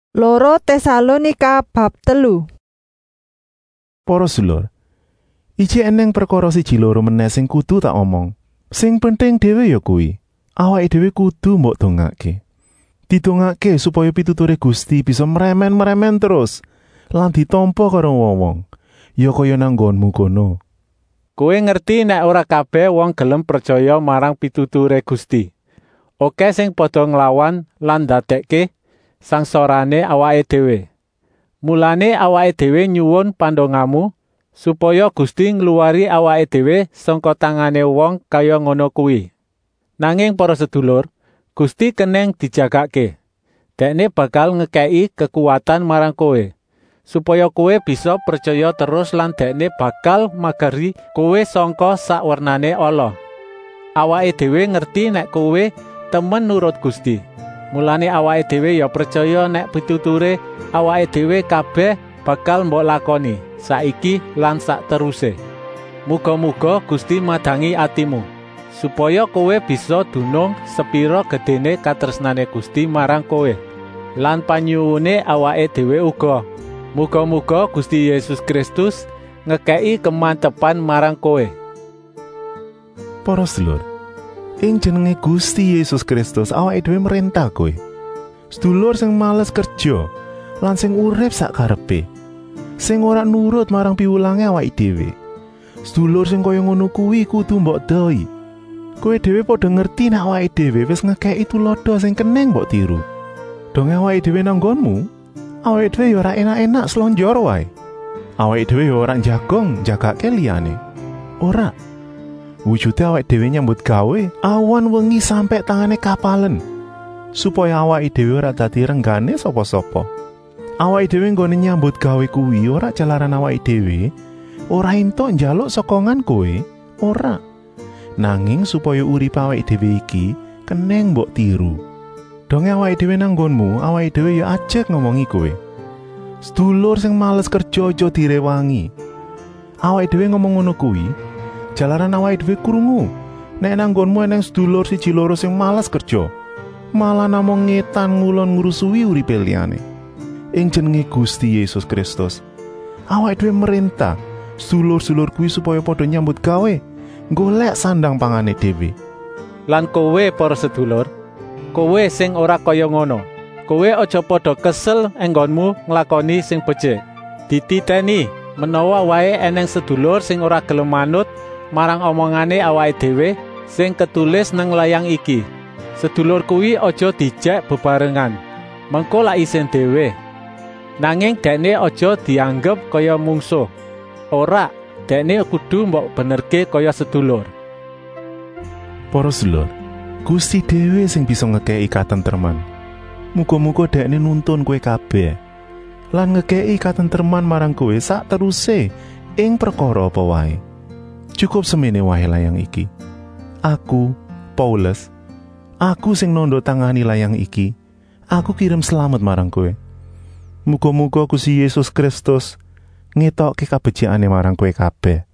Loro Tesalonika bab 3. Para sedulur, iki eneng perkara siji loro meneh sing kudu tak omong. Sing penting dhewe ya kuwi, awake dhewe kudu mbok dongake. Didongake supaya pituture Gusti bisa meremen terus lan ditampa karo wong-wong. Ya kaya nang nggonmu kono. Kowe ngerti nek ora kabeh wong gelem percaya marang pituture Gusti. Oke sing padha nglawan lan ndadekke sangsorane awake dhewe. Mulane awake dhewe nyuwun pandongamu supaya Gusti ngluwari awake dhewe saka tangane wong kaya ngono kuwi. Nanging para sedulur, Gusti keneng dijagake. Dekne bakal ngekeki kekuatan marang kowe, supaya kowe bisa percaya terus lan Dekne bakal magari kowe saka sakwernane ala. Awake dhewe ngerti nek kowe temen nurut Gusti. Mulane awake dhewe ya percaya nek pituture awake dhewe kabeh bakal mbok lakoni saiki lan sakteruse. Muga-muga Gusti madangi atimu supaya kowe bisa dunung sepira gedene katresnane Gusti marang kowe lan panyuwune awake dhewe uga. Muga-muga Gusti Yesus Kristus ngekeki kemantepan marang kowe. Para sedulur, ing jenenge Gusti Yesus Kristus awake dhewe merintah kowe. Sedulur sing males kerja lan sing urip sak karepe, sing ora nurut marang piwulange awake dhewe. Sedulur sing kaya ngono kuwi kudu mbok doi. Kowe dhewe padha ngerti nek awake dhewe wis ngekeki tulodo sing keneng mbok tiru. Dong awake dhewe nang nggonmu, awake dhewe ya ora enak-enak slonjor wae. Awake dhewe ya ora njagong jagake liyane. Ora. Wujude awake dhewe nyambut gawe awan wengi sampe tangane kapalen, supaya awake dhewe ora dadi renggane sapa-sapa. Awake dhewe nggone nyambut gawe kuwi ora jalaran awake dhewe ora entuk njaluk sokongan kowe, ora. Nanging supaya urip awake dhewe iki keneng mbok tiru. Dong awake dhewe nang nggonmu, awake dhewe ya ajek ngomongi kowe. Sedulur sing males kerja aja direwangi. Awake dhewe ngomong ngono kuwi jalaran awake dhewe krungu nek nang nggonmu eneng sedulur siji loro sing malas kerja, malah namung ngetan ngulon ngrusuhi uripe liyane. Ing jenenge Gusti Yesus Kristus, awake dhewe merintah sedulur-sedulur kuwi supaya padha nyambut gawe, golek sandang pangane dhewe. Lan kowe para sedulur, kowe sing ora kaya ngono, kowe aja padha kesel enggonmu nglakoni sing becik. Dititeni menawa wae eneng sedulur sing ora gelem manut marang omongane awake dhewe sing ketulis nang layang iki. Sedulur kuwi aja dijek bebarengan, mengko lak isin dhewe. Nanging dekne aja dianggep kaya mungsuh. Ora, dekne kudu mbok benerke kaya sedulur. Para sedulur, Gusti dhewe sing bisa ngekeki katentreman. Muga-muga dekne nuntun kowe kabeh lan ngekeki katentreman marang kowe sak teruse ing perkara apa wae. Cukup semene wae layang iki. Aku, Paulus, aku sing nondo tangani layang iki, aku kirim selamat marang kowe. Muga-muga Gusti Yesus Kristus ngetokke kabecikane marang kowe kabeh.